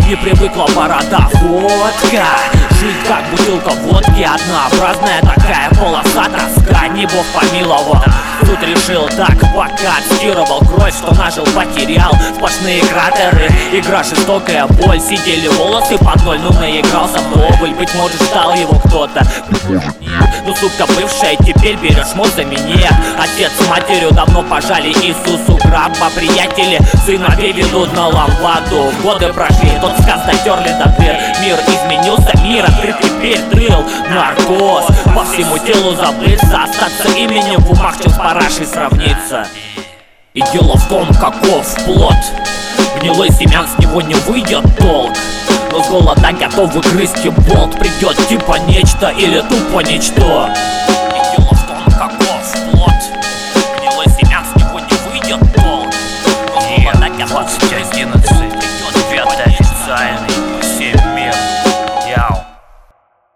не привыкла борода. Водка, жизнь как бутылка водки, однообразная такая полоса тоска. Не Бог помиловал, тут решил так, пока отстирывал кровь, что нажил, потерял. Сплошные кратеры, игра жестокая боль. Сидели волосы под ноль, ну наигрался вдоволь. Быть может ждал его кто-то, ну сука бывшая, теперь берешь мой за меня. Отец с матерью давно пожали Иисусу граба. Приятели сыновей ведут на лампаду. Годы прошли, тот сказ дотерли до дыр. Мир изменился, мир открыт теперь дрыл. Наркоз, по всему телу забыться, остаться именем в умах, чем с парашей сравниться. И дело в том, каков плод. Гнилой семян, с него не выйдет толк. Но с голода готовы грызть и болт. Придет типа нечто или тупо ничто. И дело в том, каков плод. Гнилой семян, с него не выйдет толк. Но с голода готовы грызть и болт.